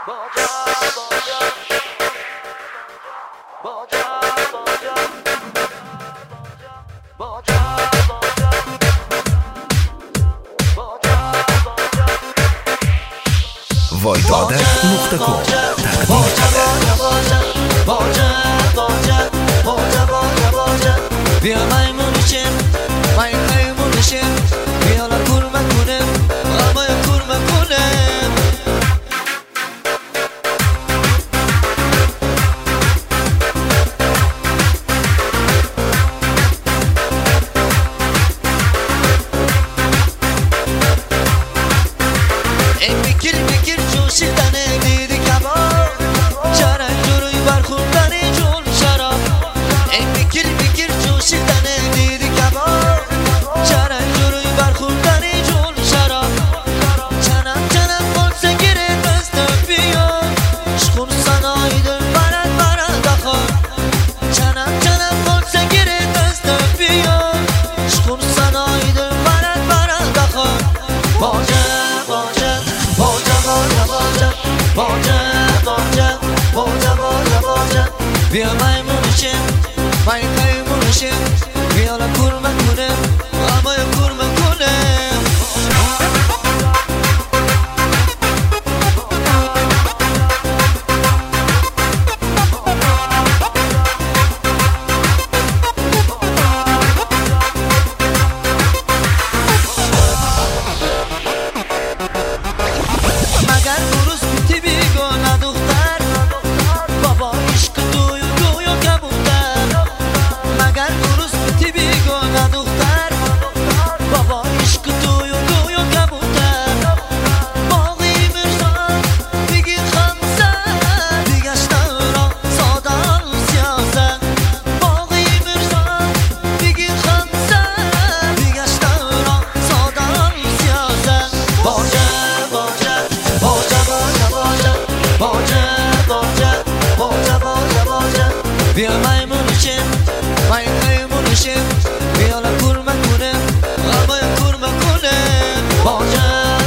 وایدادک.com بیا میمونشیم میمونشیم بیا کور مکنیم اما کور مکنیم این بکر جوشیدن دیدی کباب چرا جوری برخوندن جون شراب این بکر جوشیدن دیدی کباب چرا جوری برخوندن جون شراب چنم بولسه گیره دست بیا شخور سنایدن برد دخواه چنم بولسه گیره دست بیا شخور سنایدن برد دخواه باجه بیا میمونشیم بیا کور مکنیم اما کور مکنیم مگر درست بیتی بیگانه دختر بابا عشق دویو کبوتر مگر درست بیتی بیگانه دختر بابا عشق دویو کبوتر باقی مرزان بگی خمسه دیگشتن را سادان سیاسه باقی مرزان بگی خمسه دیگشتن را سادان سیاسه باجه بیا میمونشیم بیا کور مکنیم اما کور مکنیم باجه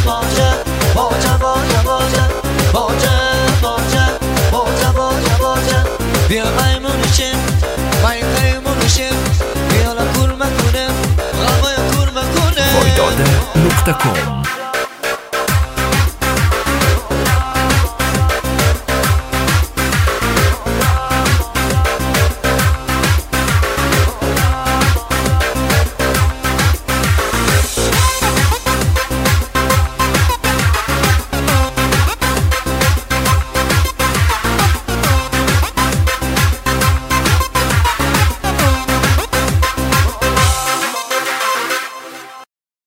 بیا میمونشیم بیا کور مکنیم اما کور مکنیم وایدادک.com